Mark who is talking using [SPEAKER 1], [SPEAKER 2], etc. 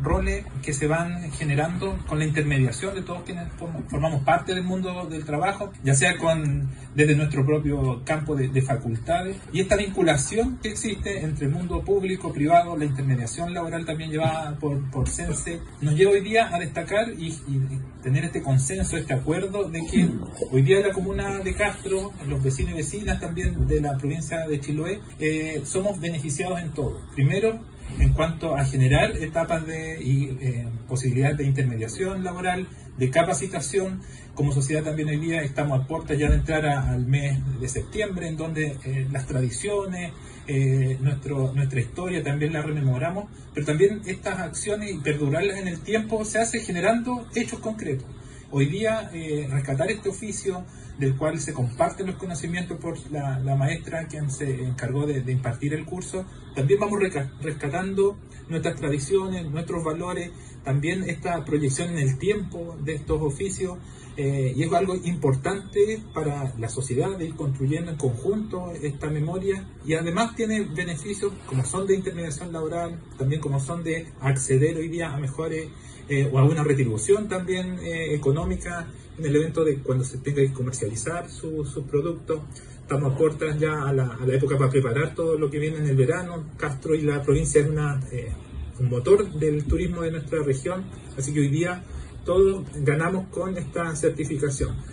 [SPEAKER 1] roles que se van generando con la intermediación de todos quienes formamos parte del mundo del trabajo, ya sea desde nuestro propio campo de facultades, y esta vinculación que existe entre el mundo público, privado, la intermediación laboral también llevada por CENSE, nos lleva hoy día a destacar y tener este consenso, este acuerdo de que hoy día la comuna de Castro, los vecinos y vecinas también de la provincia de Chiloé, somos beneficiados en todo. Primero, en cuanto a generar etapas y posibilidades de intermediación laboral, de capacitación. Como sociedad también hoy día estamos a puertas ya de entrar al mes de septiembre, en donde las tradiciones, nuestra historia también la rememoramos, pero también estas acciones y perdurarlas en el tiempo se hace generando hechos concretos. Hoy día rescatar este oficio del cual se comparten los conocimientos por la maestra quien se encargó de impartir el curso, también vamos rescatando nuestras tradiciones, nuestros valores, también esta proyección en el tiempo de estos oficios, y es algo importante para la sociedad de ir construyendo en conjunto esta memoria, y además tiene beneficios como son de intermediación laboral, también como son de acceder hoy día a mejores o a una retribución también económica en el evento de cuando se tenga que comercializar sus productos. Estamos a puertas ya a la época para preparar todo lo que viene en el verano. Castro y la provincia es un motor del turismo de nuestra región, así que hoy día todos ganamos con esta certificación.